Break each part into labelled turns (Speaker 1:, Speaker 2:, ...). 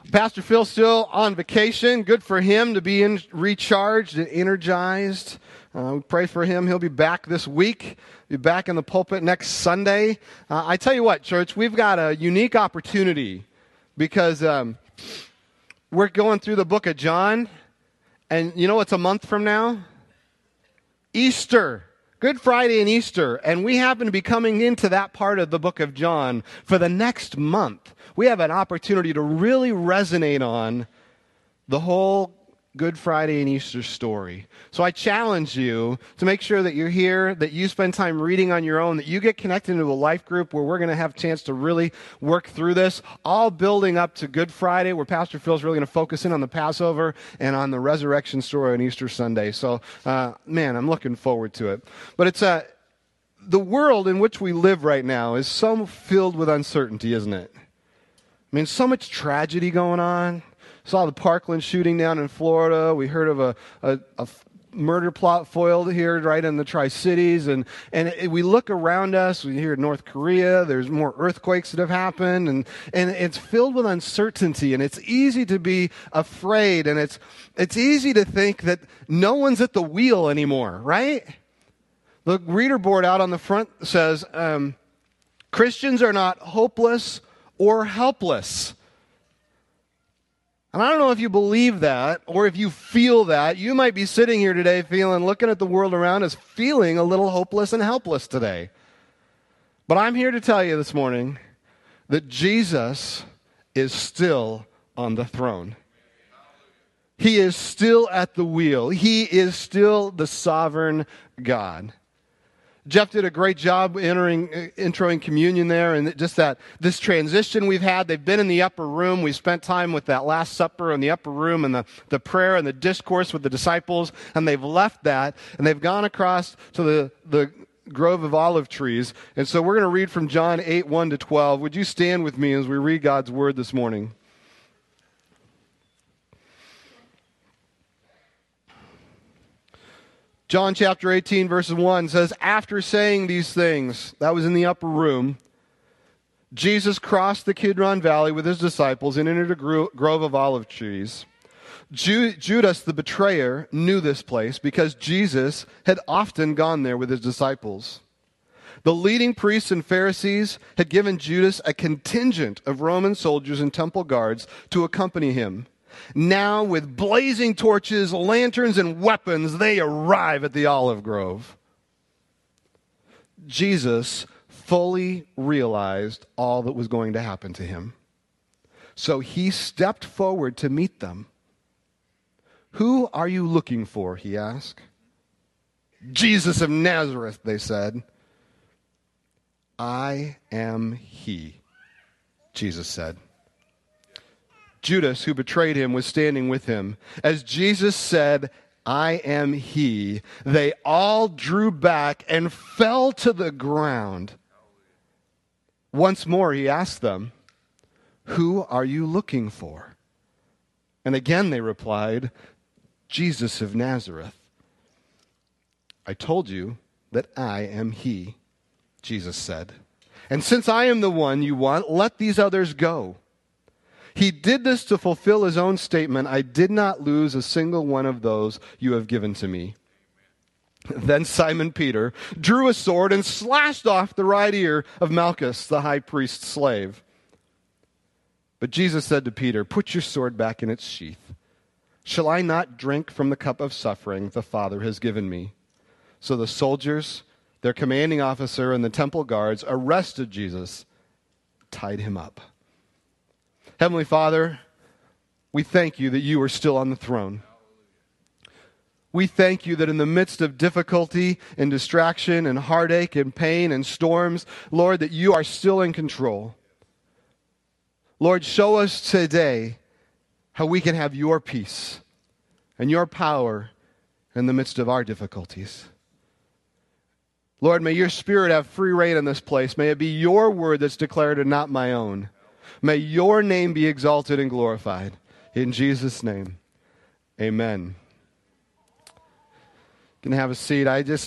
Speaker 1: Pastor Phil's still on vacation. Good for him to be recharged and energized. We pray for him. He'll be back this week. Be back in the pulpit next Sunday. I tell you what, church, we've got a unique opportunity because we're going through the book of John. And you know what's a month from now? Easter. Good Friday and Easter. And we happen to be coming into that part of the book of John for the next month. We have an opportunity to really resonate on the whole Good Friday and Easter story. So I challenge you to make sure that you're here, that you spend time reading on your own, that you get connected into a life group where we're going to have a chance to really work through this, all building up to Good Friday, where Pastor Phil's really going to focus in on the Passover and on the resurrection story on Easter Sunday. So, man, I'm looking forward to it. But it's the world in which we live right now is so filled with uncertainty, isn't it? I mean, so much tragedy going on. Saw the Parkland shooting down in Florida. We heard of a murder plot foiled here right in the Tri-Cities. And we look around us. We hear North Korea. There's more earthquakes that have happened. And it's filled with uncertainty. And it's easy to be afraid. And it's easy to think that no one's at the wheel anymore, right? The reader board out on the front says, Christians are not hopeless or helpless. And I don't know if you believe that or if you feel that. You might be sitting here today looking at the world around us, feeling a little hopeless and helpless today. But I'm here to tell you this morning that Jesus is still on the throne. He is still at the wheel. He is still the sovereign God. Jeff did a great job introing communion there, and just this transition we've had. They've been in the upper room. We spent time with that Last Supper in the upper room and the prayer and the discourse with the disciples, and they've left that, and they've gone across to the grove of olive trees. And so we're going to read from John 8, 1-12. Would you stand with me as we read God's word this morning? John chapter 18, verse 1 says, after saying these things, that was in the upper room, Jesus crossed the Kidron Valley with his disciples and entered a grove of olive trees. Judas, the betrayer, knew this place because Jesus had often gone there with his disciples. The leading priests and Pharisees had given Judas a contingent of Roman soldiers and temple guards to accompany him. Now, with blazing torches, lanterns, and weapons, they arrive at the olive grove. Jesus fully realized all that was going to happen to him. So he stepped forward to meet them. Who are you looking for? He asked. Jesus of Nazareth, they said. I am he, Jesus said. Judas, who betrayed him, was standing with him. As Jesus said, I am he, they all drew back and fell to the ground. Once more he asked them, who are you looking for? And again they replied, Jesus of Nazareth. I told you that I am he, Jesus said. And since I am the one you want, let these others go. He did this to fulfill his own statement, I did not lose a single one of those you have given to me. Then Simon Peter drew a sword and slashed off the right ear of Malchus, the high priest's slave. But Jesus said to Peter, put your sword back in its sheath. Shall I not drink from the cup of suffering the Father has given me? So the soldiers, their commanding officer, and the temple guards arrested Jesus, tied him up. Heavenly Father, we thank you that you are still on the throne. We thank you that in the midst of difficulty and distraction and heartache and pain and storms, Lord, that you are still in control. Lord, show us today how we can have your peace and your power in the midst of our difficulties. Lord, may your Spirit have free reign in this place. May it be your word that's declared and not my own. May your name be exalted and glorified. In Jesus' name, amen. You can have a seat. As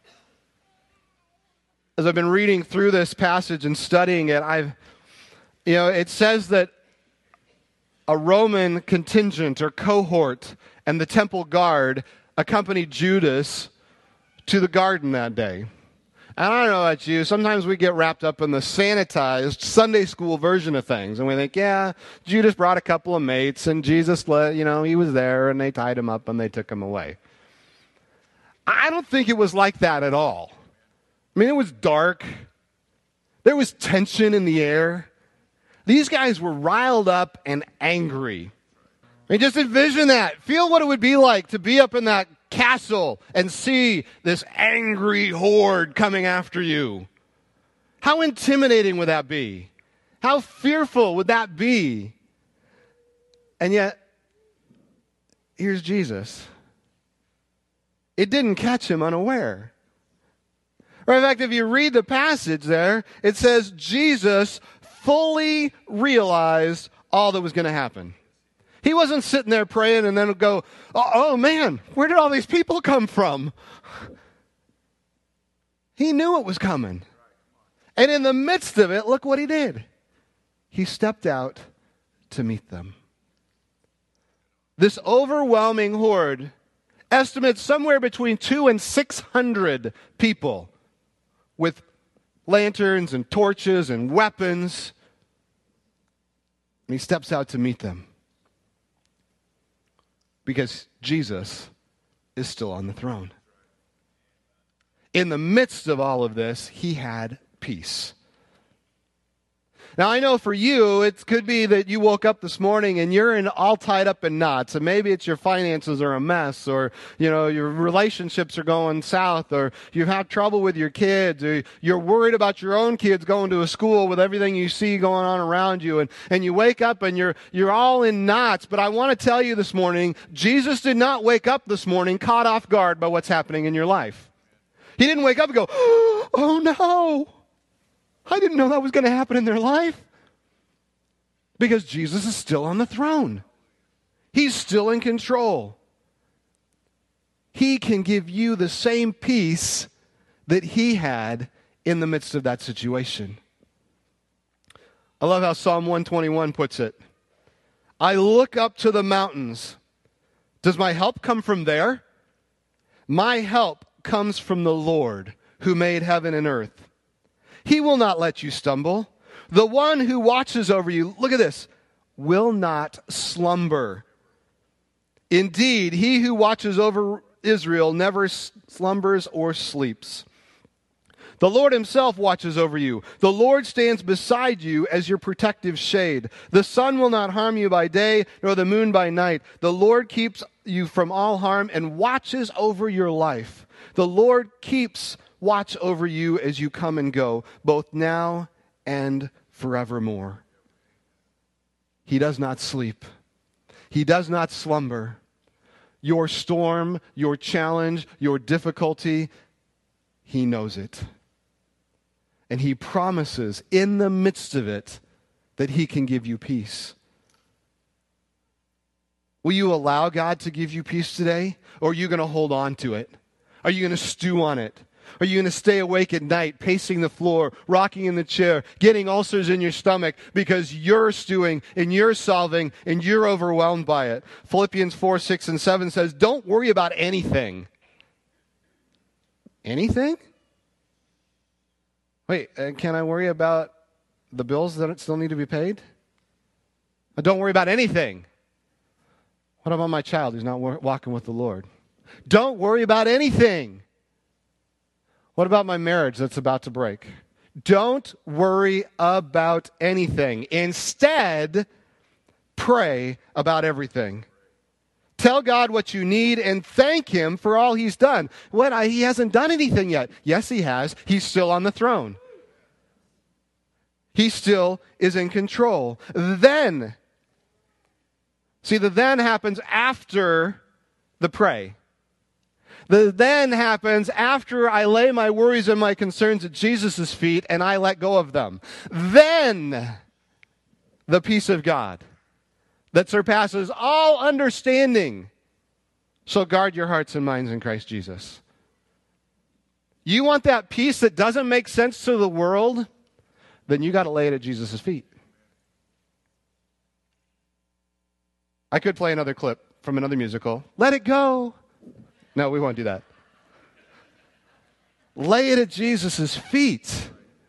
Speaker 1: I've been reading through this passage and studying it, it says that a Roman contingent or cohort and the temple guard accompanied Judas to the garden that day. And I don't know about you, sometimes we get wrapped up in the sanitized Sunday school version of things. And we think, yeah, Judas brought a couple of mates and Jesus, he was there and they tied him up and they took him away. I don't think it was like that at all. I mean, it was dark. There was tension in the air. These guys were riled up and angry. I mean, just envision that. Feel what it would be like to be up in that castle and see this angry horde coming after you. How intimidating would that be? How fearful would that be? And yet, here's Jesus. It didn't catch him unaware. Or in fact, if you read the passage there, it says Jesus fully realized all that was going to happen. He wasn't sitting there praying and then go, oh man, where did all these people come from? He knew it was coming. And in the midst of it, look what he did. He stepped out to meet them. This overwhelming horde, estimates somewhere between 200 and 600 people with lanterns and torches and weapons. And he steps out to meet them. Because Jesus is still on the throne. In the midst of all of this, he had peace. Now, I know for you, it could be that you woke up this morning and you're all tied up in knots. And maybe it's your finances are a mess, or, your relationships are going south, or you have trouble with your kids, or you're worried about your own kids going to a school with everything you see going on around you. And you wake up and you're all in knots. But I want to tell you this morning, Jesus did not wake up this morning caught off guard by what's happening in your life. He didn't wake up and go, oh no. I didn't know that was going to happen in their life. Because Jesus is still on the throne. He's still in control. He can give you the same peace that he had in the midst of that situation. I love how Psalm 121 puts it. I look up to the mountains. Does my help come from there? My help comes from the Lord who made heaven and earth. He will not let you stumble. The one who watches over you, look at this, will not slumber. Indeed, he who watches over Israel never slumbers or sleeps. The Lord himself watches over you. The Lord stands beside you as your protective shade. The sun will not harm you by day, nor the moon by night. The Lord keeps you from all harm and watches over your life. The Lord keeps watch over you as you come and go, both now and forevermore. He does not sleep. He does not slumber. Your storm, your challenge, your difficulty, he knows it. And he promises in the midst of it that he can give you peace. Will you allow God to give you peace today? Or are you going to hold on to it? Are you going to stew on it? Are you going to stay awake at night, pacing the floor, rocking in the chair, getting ulcers in your stomach because you're stewing and you're solving and you're overwhelmed by it? Philippians 4, 6, and 7 says, don't worry about anything. Anything? Wait, can I worry about the bills that still need to be paid? Don't worry about anything. What about my child who's not walking with the Lord? Don't worry about anything. What about my marriage that's about to break? Don't worry about anything. Instead, pray about everything. Tell God what you need and thank him for all he's done. He hasn't done anything yet. Yes, he has. He's still on the throne. He still is in control. The then happens after the pray. The then happens after I lay my worries and my concerns at Jesus' feet and I let go of them. Then the peace of God that surpasses all understanding shall guard your hearts and minds in Christ Jesus. You want that peace that doesn't make sense to the world? Then you got to lay it at Jesus' feet. I could play another clip from another musical. Let it go. No, we won't do that. Lay it at Jesus' feet.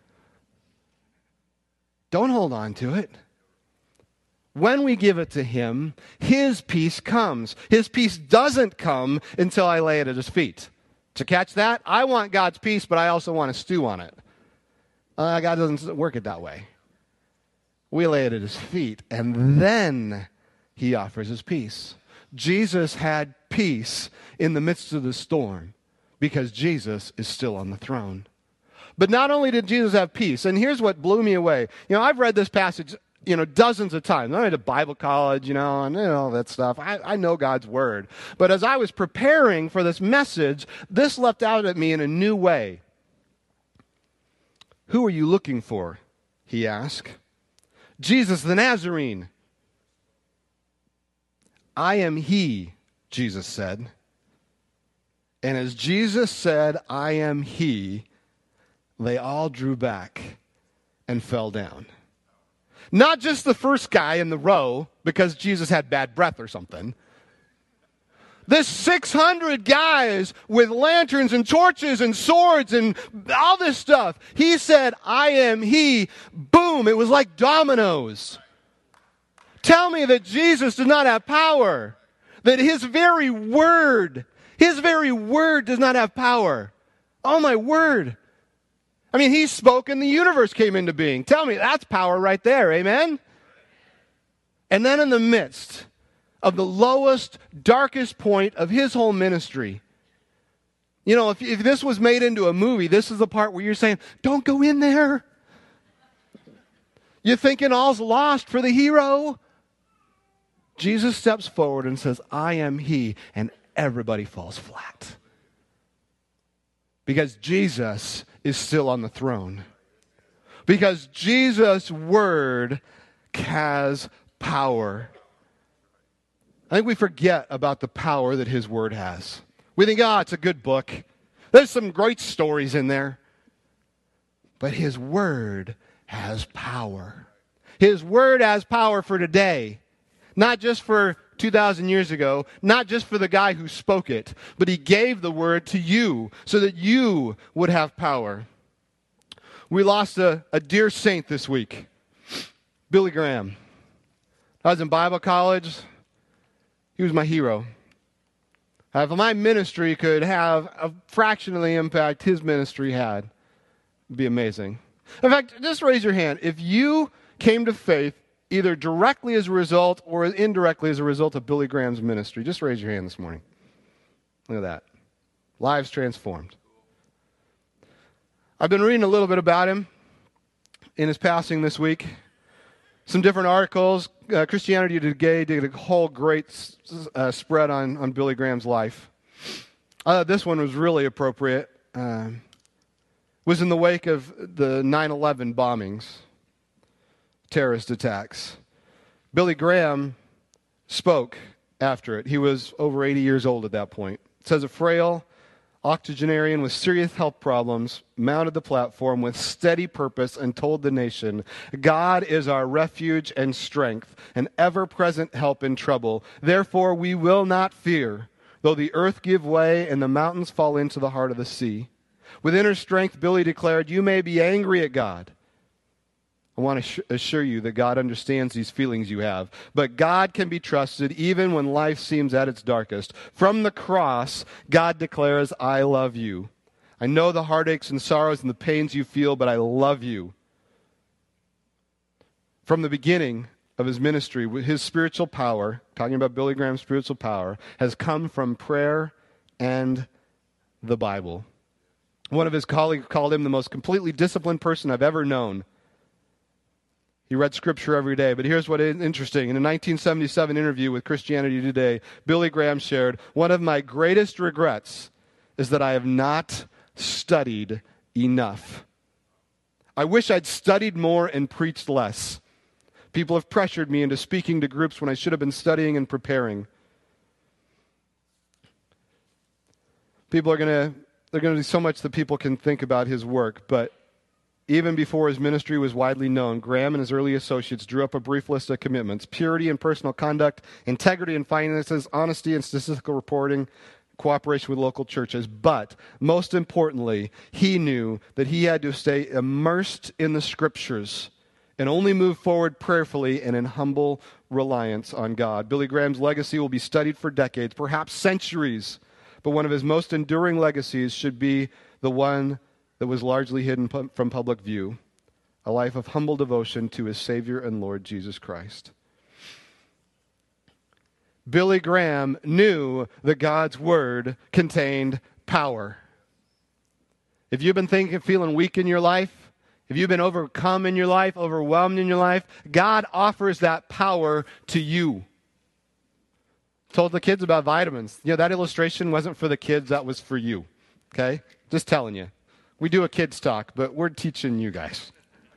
Speaker 1: Don't hold on to it. When we give it to him, his peace comes. His peace doesn't come until I lay it at his feet. To catch that, I want God's peace, but I also want to stew on it. God doesn't work it that way. We lay it at his feet, and then he offers his peace. Jesus had peace in the midst of the storm because Jesus is still on the throne. But not only did Jesus have peace, and here's what blew me away. I've read this passage, dozens of times. I went to Bible college, and all that stuff. I know God's word. But as I was preparing for this message, this leapt out at me in a new way. Who are you looking for? He asked. Jesus the Nazarene. I am he, Jesus said. And as Jesus said, I am he, they all drew back and fell down. Not just the first guy in the row because Jesus had bad breath or something. This 600 guys with lanterns and torches and swords and all this stuff. He said, I am he. Boom. It was like dominoes. Tell me that Jesus does not have power. That his very word does not have power. Oh my word. He spoke and the universe came into being. Tell me, that's power right there. Amen? And then in the midst of the lowest, darkest point of his whole ministry. If this was made into a movie, this is the part where you're saying, don't go in there. You're thinking all's lost for the hero. Jesus steps forward and says, I am he, and everybody falls flat. Because Jesus is still on the throne. Because Jesus' word has power. I think we forget about the power that his word has. We think, it's a good book. There's some great stories in there. But his word has power. His word has power for today. Not just for 2,000 years ago, not just for the guy who spoke it, but he gave the word to you so that you would have power. We lost a dear saint this week, Billy Graham. I was in Bible college. He was my hero. If my ministry could have a fraction of the impact his ministry had, it'd be amazing. In fact, just raise your hand. If you came to faith either directly as a result or indirectly as a result of Billy Graham's ministry, just raise your hand this morning. Look at that. Lives transformed. I've been reading a little bit about him in his passing this week. Some different articles. Christianity Today did a whole great spread on Billy Graham's life. This one was really appropriate. Was in the wake of the 9/11 bombings, terrorist attacks. Billy Graham spoke after it. He was over 80 years old at that point. It says a frail octogenarian with serious health problems mounted the platform with steady purpose and told the nation, God is our refuge and strength, an ever-present help in trouble. Therefore we will not fear, though the earth give way and the mountains fall into the heart of the sea. With inner strength, Billy declared, you may be angry at God. I want to assure you that God understands these feelings you have. But God can be trusted even when life seems at its darkest. From the cross, God declares, I love you. I know the heartaches and sorrows and the pains you feel, but I love you. From the beginning of his ministry, his spiritual power, talking about Billy Graham's spiritual power, has come from prayer and the Bible. One of his colleagues called him the most completely disciplined person I've ever known. He read Scripture every day. But here's what is interesting. In a 1977 interview with Christianity Today, Billy Graham shared, one of my greatest regrets is that I have not studied enough. I wish I'd studied more and preached less. People have pressured me into speaking to groups when I should have been studying and preparing. There's going to be so much that people can think about his work, but Even before his ministry was widely known, Graham and his early associates drew up a brief list of commitments: purity in personal conduct, integrity in finances, honesty in statistical reporting, cooperation with local churches. But most importantly, he knew that he had to stay immersed in the Scriptures and only move forward prayerfully and in humble reliance on God. Billy Graham's legacy will be studied for decades, perhaps centuries, but one of his most enduring legacies should be the one that was largely hidden from public view: a life of humble devotion to his Savior and Lord Jesus Christ. Billy Graham knew that God's Word contained power. If you've been feeling weak in your life, if you've been overcome in your life, overwhelmed in your life, God offers that power to you. Told the kids about vitamins. That illustration wasn't for the kids, that was for you. Okay? Just telling you. We do a kids talk, but we're teaching you guys.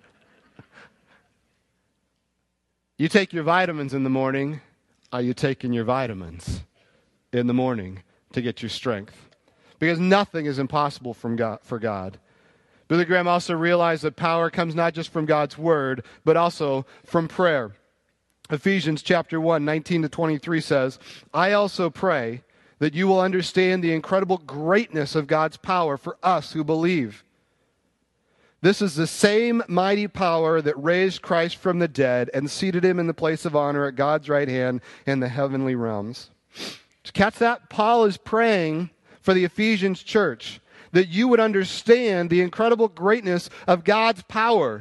Speaker 1: You take your vitamins in the morning. Are you taking your vitamins in the morning to get your strength? Because nothing is impossible for God. Billy Graham also realized that power comes not just from God's Word, but also from prayer. Ephesians chapter 1, 19-23 says, "I also pray that you will understand the incredible greatness of God's power for us who believe. This is the same mighty power that raised Christ from the dead and seated him in the place of honor at God's right hand in the heavenly realms." To catch that, Paul is praying for the Ephesians church that you would understand the incredible greatness of God's power.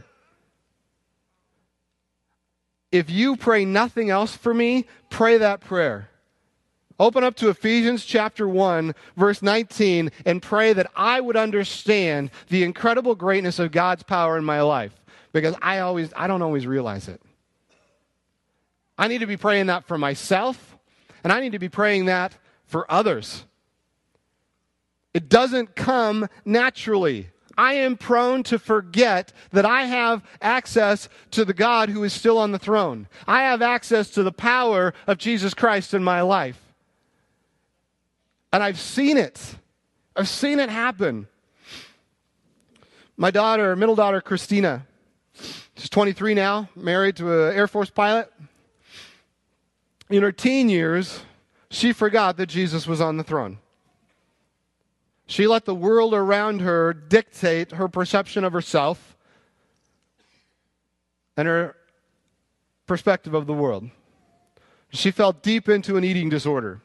Speaker 1: If you pray nothing else for me, pray that prayer. Open up to Ephesians chapter 1, verse 19, and pray that I would understand the incredible greatness of God's power in my life, because I don't always realize it. I need to be praying that for myself, and I need to be praying that for others. It doesn't come naturally. I am prone to forget that I have access to the God who is still on the throne. I have access to the power of Jesus Christ in my life. And I've seen it. I've seen it happen. My middle daughter, Christina, she's 23 now, married to an Air Force pilot. In her teen years, she forgot that Jesus was on the throne. She let the world around her dictate her perception of herself and her perspective of the world. She fell deep into an eating disorder.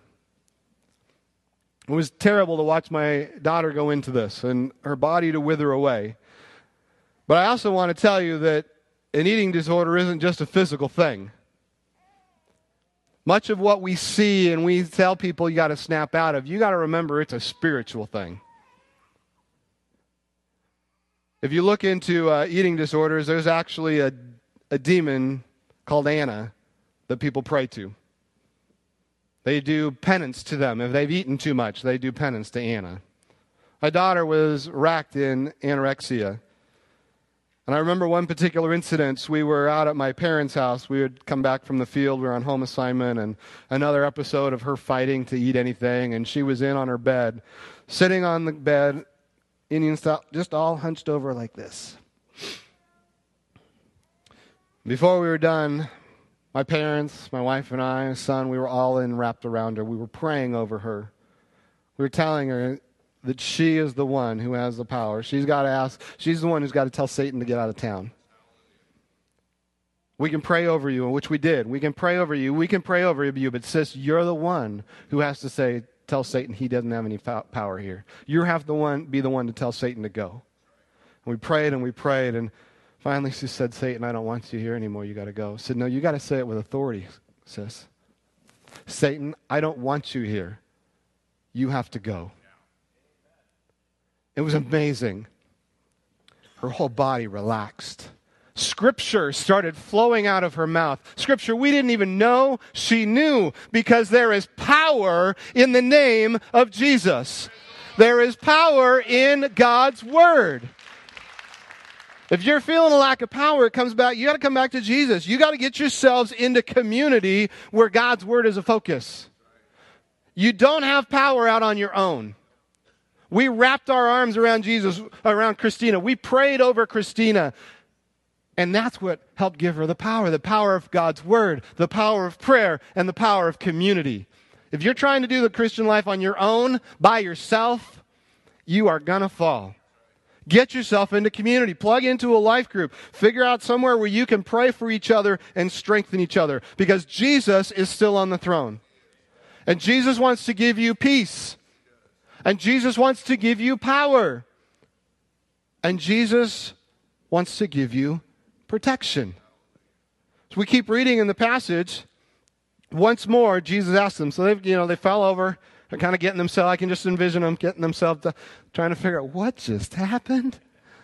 Speaker 1: It was terrible to watch my daughter go into this and her body to wither away. But I also want to tell you that an eating disorder isn't just a physical thing. Much of what we see and we tell people you got to snap out of, you got to remember it's a spiritual thing. If you look into eating disorders, there's actually a demon called Anna that people pray to. They do penance to them. If they've eaten too much, they do penance to Anna. My daughter was racked in anorexia. And I remember one particular incident. We were out at my parents' house. We had come back from the field. We were on home assignment. And another episode of her fighting to eat anything. And she was in on her bed, sitting on the bed, Indian style, just all hunched over like this. Before we were done, my parents, my wife and I, son, we were all wrapped around her. We were praying over her. We were telling her that she is the one who has the power. She's the one who's got to tell Satan to get out of town. We can pray over you, which we did. We can pray over you. We can pray over you, but sis, you're the one who has to tell Satan he doesn't have any power here. You have to be the one to tell Satan to go. And we prayed, and finally she said, "Satan, I don't want you here anymore. You got to go." I said, "No, you got to say it with authority, sis. Satan, I don't want you here. You have to go." It was amazing. Her whole body relaxed. Scripture started flowing out of her mouth. Scripture we didn't even know she knew, because there is power in the name of Jesus. There is power in God's Word. If you're feeling a lack of power, it comes back. You got to come back to Jesus. You got to get yourselves into community where God's Word is a focus. You don't have power out on your own. We wrapped our arms around Jesus, around Christina. We prayed over Christina. And that's what helped give her the power of God's word, the power of prayer, and the power of community. If you're trying to do the Christian life on your own, by yourself, you are going to fall. Get yourself into community. Plug into a life group. Figure out somewhere where you can pray for each other and strengthen each other. Because Jesus is still on the throne. And Jesus wants to give you peace. And Jesus wants to give you power. And Jesus wants to give you protection. So we keep reading in the passage. Once more, Jesus asked them. So they fell over. They're kind of getting themselves, I can just envision them getting themselves, trying to figure out what just happened.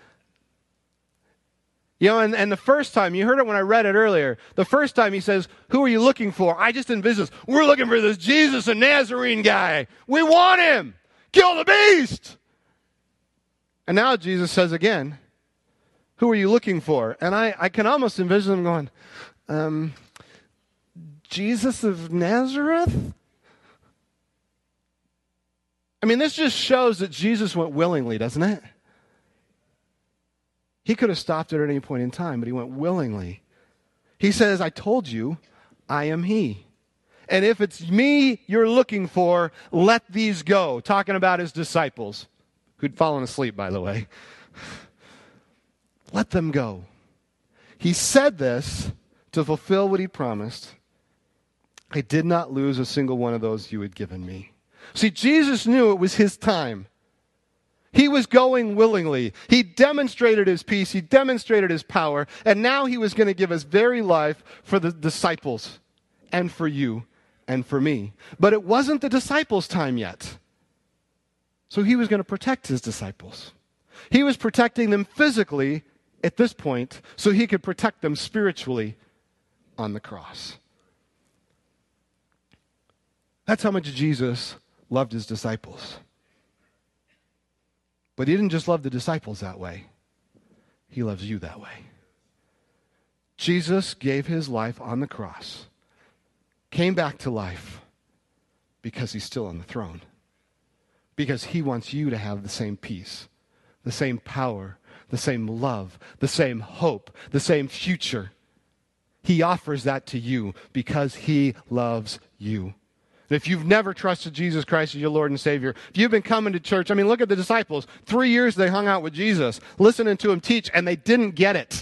Speaker 1: And the first time, you heard it when I read it earlier, the first time he says, who are you looking for? I just envision this. We're looking for this Jesus, a Nazarene guy. We want him. Kill the beast. And now Jesus says again, who are you looking for? And I can almost envision them going, Jesus of Nazareth? I mean, this just shows that Jesus went willingly, doesn't it? He could have stopped it at any point in time, but he went willingly. He says, I told you, I am he. And if it's me you're looking for, let these go. Talking about his disciples, who'd fallen asleep, by the way. Let them go. He said this to fulfill what he promised. I did not lose a single one of those you had given me. See, Jesus knew it was his time. He was going willingly. He demonstrated his peace. He demonstrated his power. And now he was going to give his very life for the disciples and for you and for me. But it wasn't the disciples' time yet. So he was going to protect his disciples. He was protecting them physically at this point so he could protect them spiritually on the cross. That's how much Jesus loved his disciples. But he didn't just love the disciples that way. He loves you that way. Jesus gave his life on the cross, came back to life because he's still on the throne. Because he wants you to have the same peace, the same power, the same love, the same hope, the same future. He offers that to you because he loves you. If you've never trusted Jesus Christ as your Lord and Savior, if you've been coming to church, look at the disciples. 3 years they hung out with Jesus, listening to him teach, and they didn't get it.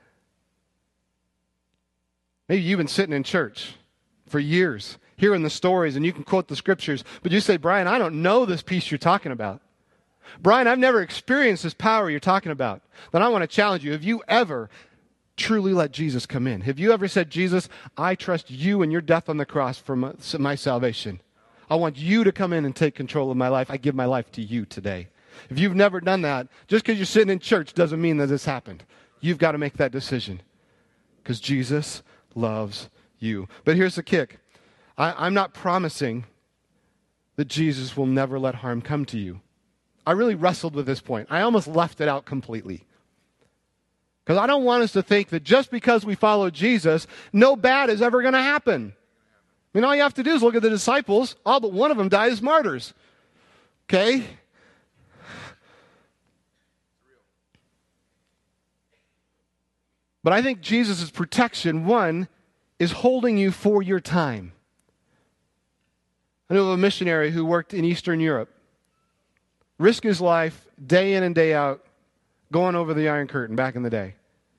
Speaker 1: Maybe you've been sitting in church for years, hearing the stories, and you can quote the scriptures, but you say, Brian, I don't know this peace you're talking about. Brian, I've never experienced this power you're talking about. Then I want to challenge you. Have you ever truly let Jesus come in? Have you ever said, Jesus, I trust you and your death on the cross for my salvation. I want you to come in and take control of my life. I give my life to you today. If you've never done that, just because you're sitting in church doesn't mean that this happened. You've got to make that decision because Jesus loves you. But here's the kick. I'm not promising that Jesus will never let harm come to you. I really wrestled with this point. I almost left it out completely. Because I don't want us to think that just because we follow Jesus, no bad is ever going to happen. All you have to do is look at the disciples. All but one of them died as martyrs. Okay? But I think Jesus' protection, one, is holding you for your time. I know of a missionary who worked in Eastern Europe. Risked his life day in and day out, going over the Iron Curtain back in the day.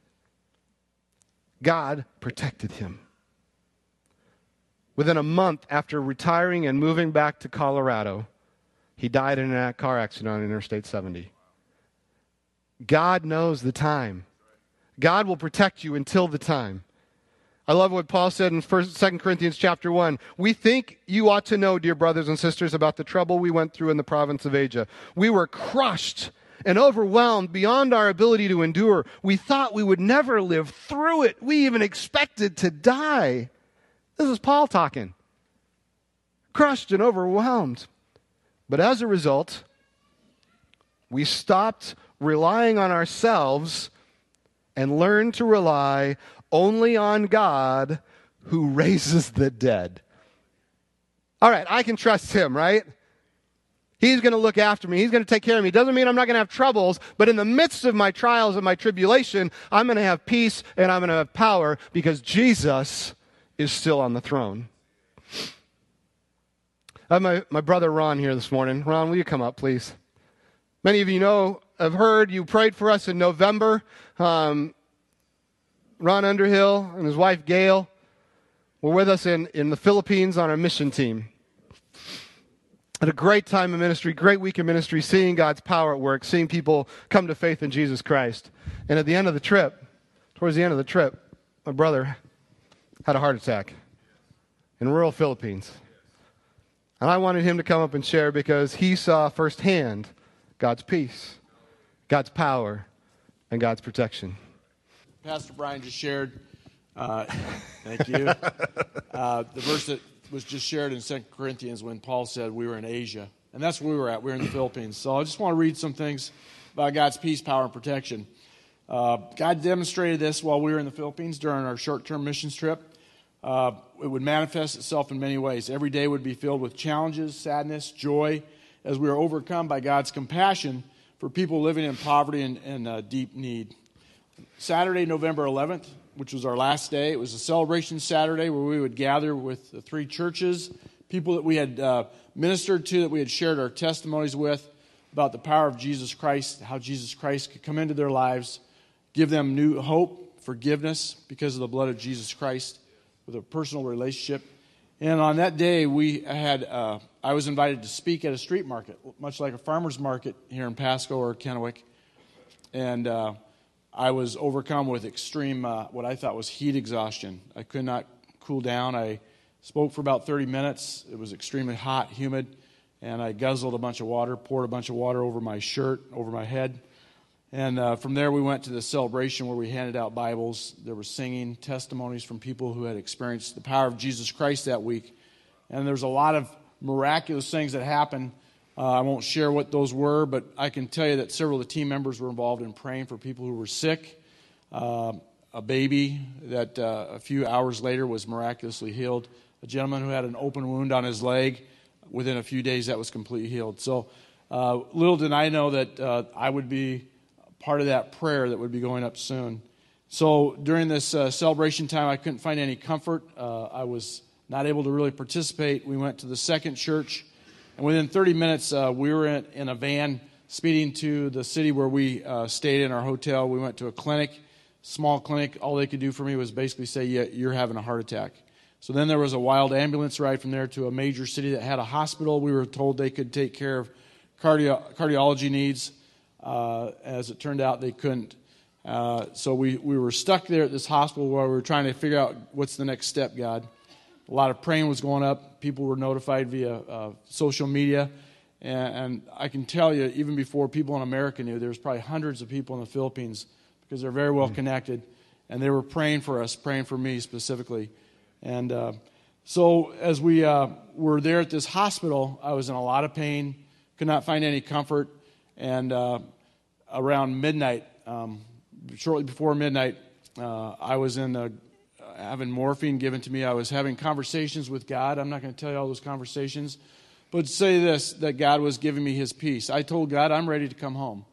Speaker 1: God protected him. Within a month after retiring and moving back to Colorado, he died in a car accident on Interstate 70. God knows the time. God will protect you until the time. I love what Paul said in 2 Corinthians chapter 1. We think you ought to know, dear brothers and sisters, about the trouble we went through in the province of Asia. We were crushed and overwhelmed beyond our ability to endure. We thought we would never live through it. We even expected to die. This is Paul talking. Crushed and overwhelmed. But as a result, we stopped relying on ourselves and learned to rely only on God who raises the dead. All right, I can trust him, right? He's going to look after me. He's going to take care of me. Doesn't mean I'm not going to have troubles, but in the midst of my trials and my tribulation, I'm going to have peace and I'm going to have power because Jesus is still on the throne. I have my brother Ron here this morning. Ron, will you come up, please? Many of you know, I've heard you prayed for us in November. Ron Underhill and his wife Gail were with us in the Philippines on our mission team. Had a great time of ministry, great week of ministry, seeing God's power at work, seeing people come to faith in Jesus Christ. And at the end of the trip, towards the end of the trip, my brother had a heart attack in rural Philippines. And I wanted him to come up and share because he saw firsthand God's peace, God's power, and God's protection.
Speaker 2: Pastor Brian just shared, thank you, the verse that was just shared in 2 Corinthians when Paul said we were in Asia. And that's where we were at. We were in the Philippines. So I just want to read some things about God's peace, power, and protection. God demonstrated this while we were in the Philippines during our short-term missions trip. It would manifest itself in many ways. Every day would be filled with challenges, sadness, joy, as we were overcome by God's compassion for people living in poverty and deep need. Saturday, November 11th, which was our last day, it was a celebration Saturday where we would gather with the three churches, people that we had ministered to, that we had shared our testimonies with about the power of Jesus Christ, how Jesus Christ could come into their lives, give them new hope, forgiveness because of the blood of Jesus Christ, with a personal relationship. And on that day, I was invited to speak at a street market, much like a farmer's market here in Pasco or Kennewick. And I was overcome with extreme, what I thought was heat exhaustion. I could not cool down. I spoke for about 30 minutes. It was extremely hot, humid, and I guzzled a bunch of water, poured a bunch of water over my shirt, over my head. And from there, we went to the celebration where we handed out Bibles. There was singing, testimonies from people who had experienced the power of Jesus Christ that week. And there's a lot of miraculous things that happened. I won't share what those were, but I can tell you that several of the team members were involved in praying for people who were sick. A baby that a few hours later was miraculously healed. A gentleman who had an open wound on his leg, within a few days that was completely healed. So little did I know that I would be part of that prayer that would be going up soon. So during this celebration time, I couldn't find any comfort. I was not able to really participate. We went to the second church. And within 30 minutes, we were in a van speeding to the city where we stayed in our hotel. We went to a clinic, small clinic. All they could do for me was basically say, yeah, you're having a heart attack. So then there was a wild ambulance ride from there to a major city that had a hospital. We were told they could take care of cardiology needs. As it turned out, they couldn't. So we were stuck there at this hospital where we were trying to figure out what's the next step, God. A lot of praying was going up. People were notified via social media. And I can tell you, even before people in America knew, there was probably hundreds of people in the Philippines because they're very well connected. And they were praying for us, praying for me specifically. And so as we were there at this hospital, I was in a lot of pain, could not find any comfort. And around midnight, shortly before midnight, I was having morphine given to me. I was having conversations with God. I'm not going to tell you all those conversations, but to say this, that God was giving me his peace. I told God, I'm ready to come home.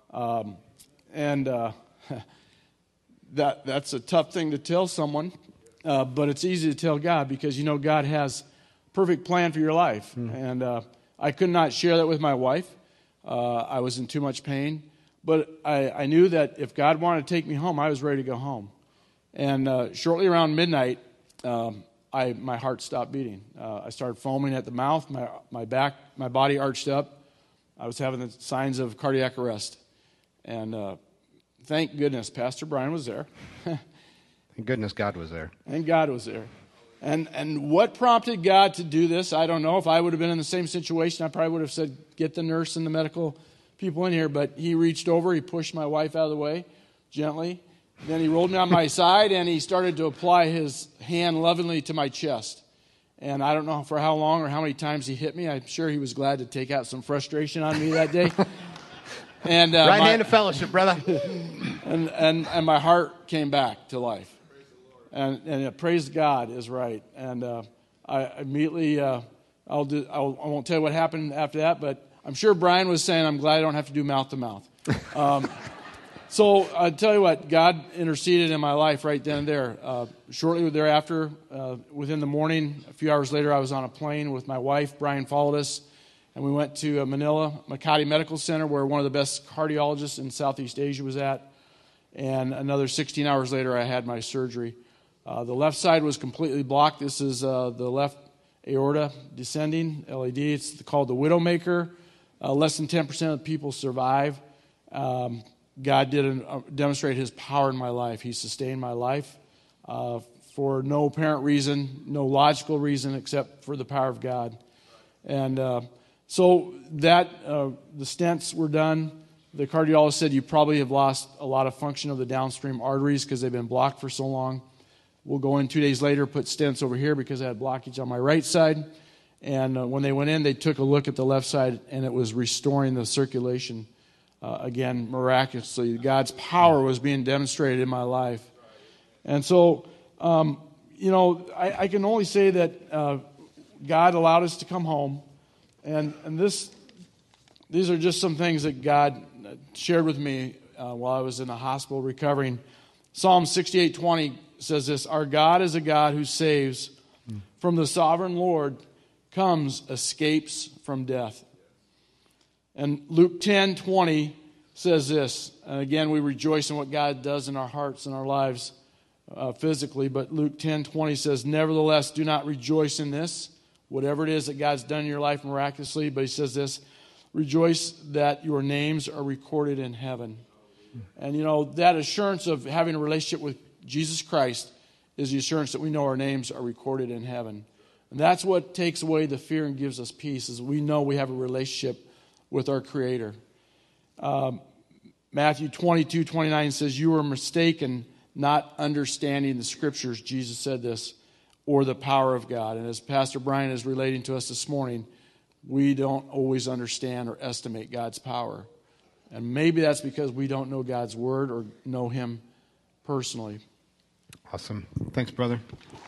Speaker 2: That's a tough thing to tell someone, but it's easy to tell God because you know God has a perfect plan for your life. And I could not share that with my wife. I was in too much pain. But I knew that if God wanted to take me home, I was ready to go home. And shortly around midnight, my heart stopped beating. I started foaming at the mouth. My body arched up. I was having the signs of cardiac arrest. And thank goodness Pastor Brian was there.
Speaker 1: Thank goodness God was there.
Speaker 2: And God was there. And what prompted God to do this, I don't know. If I would have been in the same situation, I probably would have said, get the nurse and the medical people in here. But he reached over, he pushed my wife out of the way gently. Then he rolled me on my side, and he started to apply his hand lovingly to my chest. And I don't know for how long or how many times he hit me. I'm sure he was glad to take out some frustration on me that day. And
Speaker 1: right hand of fellowship, brother.
Speaker 2: and my heart came back to life. And praise God is right. And I immediately, I won't tell you what happened after that, but I'm sure Brian was saying, I'm glad I don't have to do mouth to mouth. So I tell you what, God interceded in my life right then and there. Shortly thereafter, within the morning, a few hours later, I was on a plane with my wife. Brian followed us, and we went to Manila, Makati Medical Center, where one of the best cardiologists in Southeast Asia was at. And another 16 hours later, I had my surgery. The left side was completely blocked. This is the left aorta descending, LAD. It's called the Widowmaker. Less than 10% of people survive. God did demonstrate His power in my life. He sustained my life for no apparent reason, no logical reason, except for the power of God. And so that the stents were done. The cardiologist said you probably have lost a lot of function of the downstream arteries because they've been blocked for so long. We'll go in 2 days later, put stents over here because I had blockage on my right side. And when they went in, they took a look at the left side, and it was restoring the circulation. Again, miraculously, God's power was being demonstrated in my life. And so, I can only say that God allowed us to come home. And these are just some things that God shared with me while I was in the hospital recovering. Psalm 68:20 says this, our God is a God who saves. From the sovereign Lord comes escapes from death. And Luke 10:20 says this, and again, we rejoice in what God does in our hearts and our lives physically, but Luke 10:20 says, nevertheless, do not rejoice in this, whatever it is that God's done in your life miraculously, but he says this, rejoice that your names are recorded in heaven. And that assurance of having a relationship with Jesus Christ is the assurance that we know our names are recorded in heaven. And that's what takes away the fear and gives us peace, is we know we have a relationship with our Creator. Matthew 22:29 says, you were mistaken not understanding the Scriptures, Jesus said this, or the power of God. And as Pastor Brian is relating to us this morning, we don't always understand or estimate God's power. And maybe that's because we don't know God's Word or know Him personally.
Speaker 1: Awesome. Thanks, brother.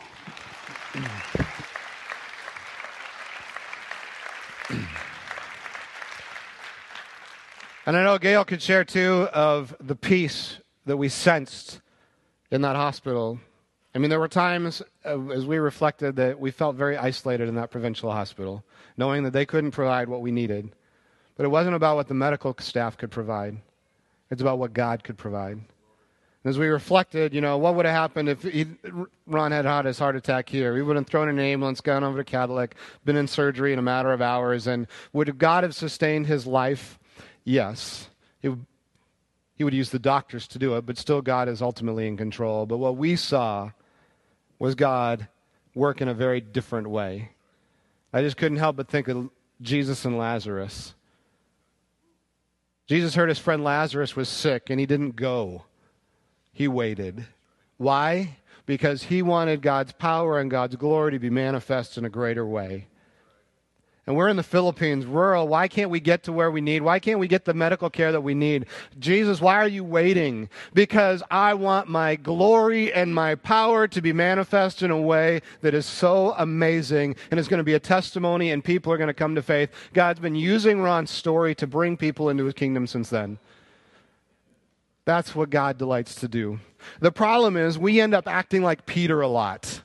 Speaker 1: And I know Gail could share, too, of the peace that we sensed in that hospital. I mean, there were times, as we reflected, that we felt very isolated in that provincial hospital, knowing that they couldn't provide what we needed. But it wasn't about what the medical staff could provide. It's about what God could provide. And as we reflected, what would have happened if Ron had his heart attack here? We would have thrown an ambulance, gone over to Cadillac, been in surgery in a matter of hours. And would God have sustained his life? Yes. He would use the doctors to do it, but still God is ultimately in control. But what we saw was God work in a very different way. I just couldn't help but think of Jesus and Lazarus. Jesus heard his friend Lazarus was sick, and he didn't go. He waited. Why? Because he wanted God's power and God's glory to be manifest in a greater way. And we're in the Philippines, rural. Why can't we get to where we need? Why can't we get the medical care that we need? Jesus, why are you waiting? Because I want my glory and my power to be manifest in a way that is so amazing, and it's going to be a testimony, and people are going to come to faith. God's been using Ron's story to bring people into his kingdom since then. That's what God delights to do. The problem is we end up acting like Peter a lot.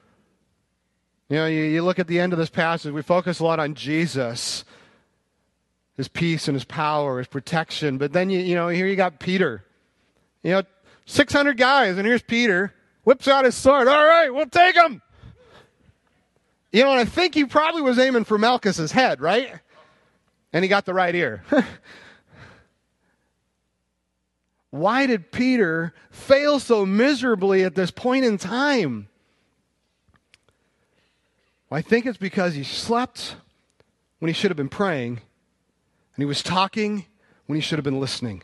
Speaker 1: You look at the end of this passage, we focus a lot on Jesus, his peace and his power, his protection. But then, here you got Peter. 600 guys, and here's Peter, whips out his sword. All right, we'll take him. And I think he probably was aiming for Malchus's head, right? And he got the right ear. Why did Peter fail so miserably at this point in time? Well, I think it's because he slept when he should have been praying, and he was talking when he should have been listening.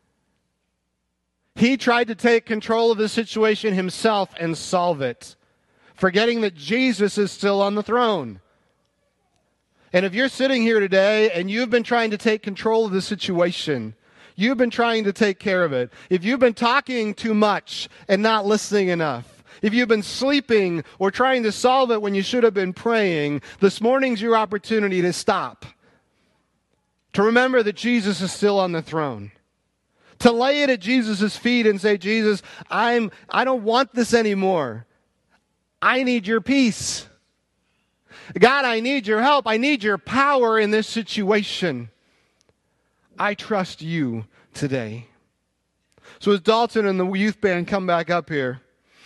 Speaker 1: He tried to take control of the situation himself and solve it, forgetting that Jesus is still on the throne. And if you're sitting here today and you've been trying to take control of the situation, you've been trying to take care of it, if you've been talking too much and not listening enough, if you've been sleeping or trying to solve it when you should have been praying, this morning's your opportunity to stop To remember that Jesus is still on the throne. To lay it at Jesus' feet and say, Jesus, I don't want this anymore. I need your peace. God, I need your help. I need your power in this situation. I trust you today. So as Dalton and the youth band come back up here,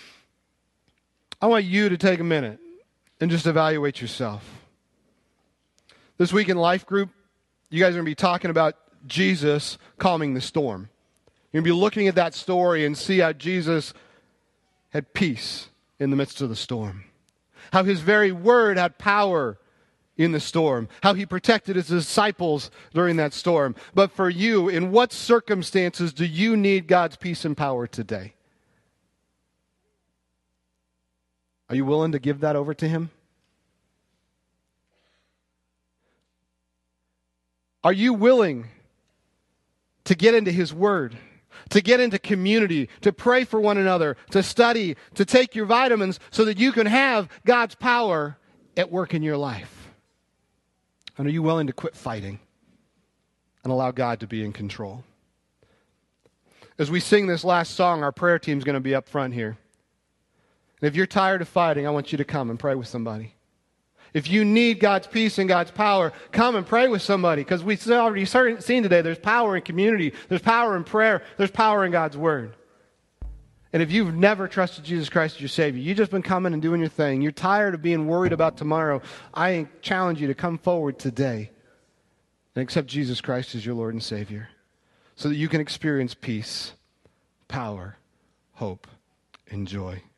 Speaker 1: I want you to take a minute and just evaluate yourself. This week in Life Group, you guys are going to be talking about Jesus calming the storm. You're going to be looking at that story and see how Jesus had peace in the midst of the storm. How his very word had power in the storm. How he protected his disciples during that storm. But for you, in what circumstances do you need God's peace and power today? Are you willing to give that over to him? Are you willing to get into his word? To get into community, to pray for one another, to study, to take your vitamins so that you can have God's power at work in your life? And are you willing to quit fighting and allow God to be in control? As we sing this last song, our prayer team's going to be up front here. And if you're tired of fighting, I want you to come and pray with somebody. If you need God's peace and God's power, come and pray with somebody. Because we've already seen today, there's power in community. There's power in prayer. There's power in God's word. And if you've never trusted Jesus Christ as your Savior, you've just been coming and doing your thing, you're tired of being worried about tomorrow, I challenge you to come forward today and accept Jesus Christ as your Lord and Savior so that you can experience peace, power, hope, and joy.